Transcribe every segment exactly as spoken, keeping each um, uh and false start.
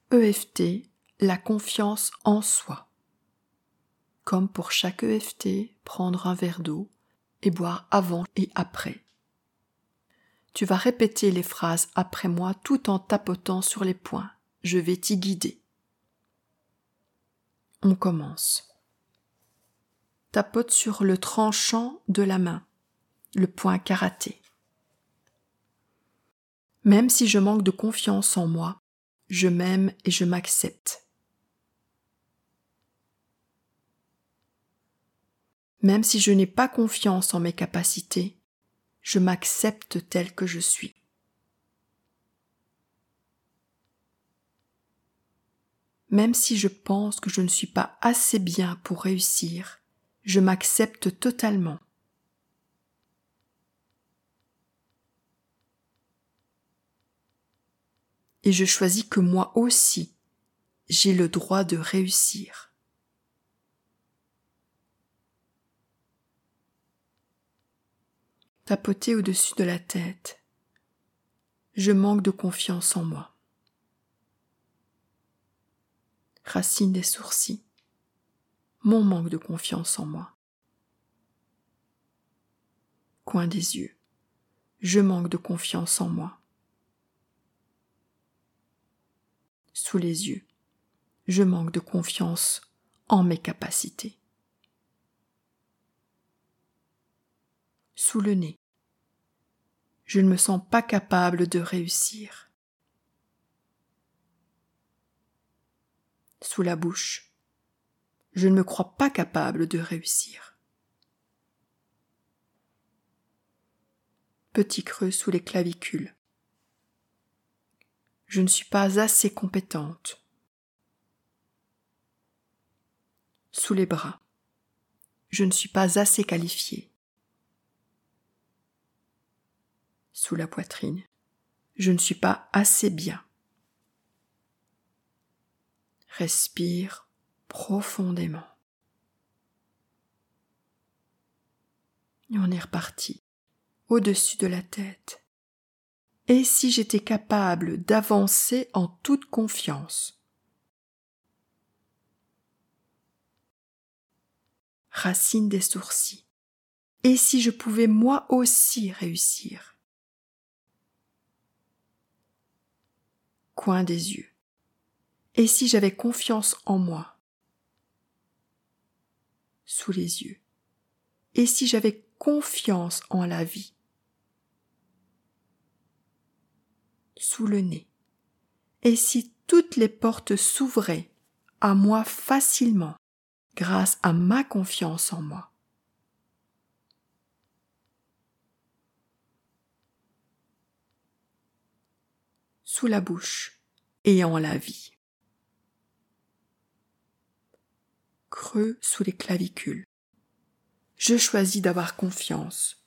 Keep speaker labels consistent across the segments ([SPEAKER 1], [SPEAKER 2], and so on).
[SPEAKER 1] E F T, la confiance en soi. Comme pour chaque E F T, prendre un verre d'eau et boire avant et après. Tu vas répéter les phrases après moi tout en tapotant sur les points. Je vais t'y guider. On commence. Tapote sur le tranchant de la main, le point karaté. Même si je manque de confiance en moi, je m'aime et je m'accepte. Même si je n'ai pas confiance en mes capacités, je m'accepte tel que je suis. Même si je pense que je ne suis pas assez bien pour réussir, je m'accepte totalement. Et je choisis que moi aussi, j'ai le droit de réussir. Tapoter au-dessus de la tête. Je manque de confiance en moi. Racine des sourcils. Mon manque de confiance en moi. Coin des yeux. Je manque de confiance en moi. Sous les yeux. Je manque de confiance en mes capacités. Sous le nez. Je ne me sens pas capable de réussir. Sous la bouche. Je ne me crois pas capable de réussir. Petit creux sous les clavicules. Je ne suis pas assez compétente. Sous les bras. Je ne suis pas assez qualifiée. Sous la poitrine. Je ne suis pas assez bien. Respire profondément. Et on est reparti. Au-dessus de la tête. Et si j'étais capable d'avancer en toute confiance? Racine des sourcils. Et si je pouvais moi aussi réussir? Coin des yeux. Et si j'avais confiance en moi? Sous les yeux. Et si j'avais confiance en la vie? Sous le nez. Et si toutes les portes s'ouvraient à moi facilement grâce à ma confiance en moi? Sous la bouche et en la vie. Creux sous les clavicules. Je choisis d'avoir confiance.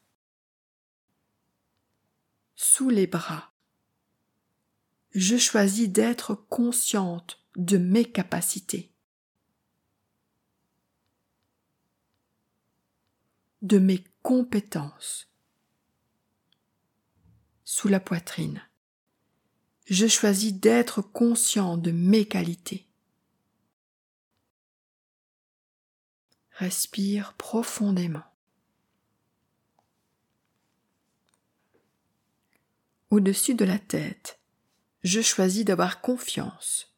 [SPEAKER 1] Sous les bras. Je choisis d'être consciente de mes capacités, de mes compétences. Sous la poitrine. Je choisis d'être conscient de mes qualités. Respire profondément. Au-dessus de la tête, je choisis d'avoir confiance.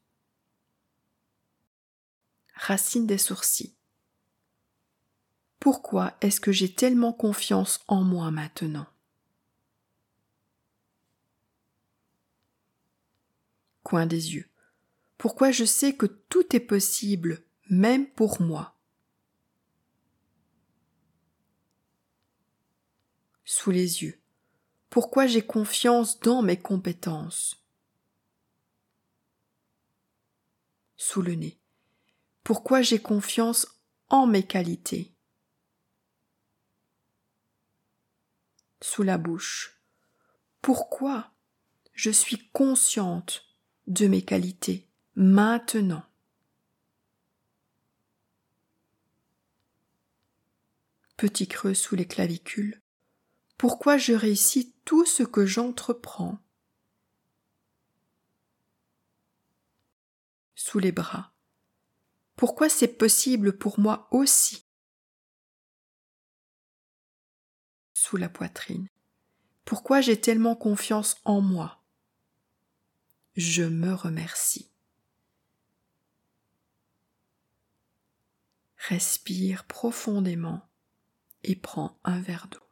[SPEAKER 1] Racine des sourcils. Pourquoi est-ce que j'ai tellement confiance en moi maintenant? Coin des yeux. Pourquoi je sais que tout est possible, même pour moi? Sous les yeux. Pourquoi j'ai confiance dans mes compétences? Sous le nez. Pourquoi j'ai confiance en mes qualités? Sous la bouche. Pourquoi je suis consciente de mes qualités maintenant? Petit creux sous les clavicules. Pourquoi je réussis tout ce que j'entreprends? sous les bras. Pourquoi c'est possible pour moi aussi? Sous la poitrine. Pourquoi j'ai tellement confiance en moi? Je me remercie. Respire profondément et prends un verre d'eau.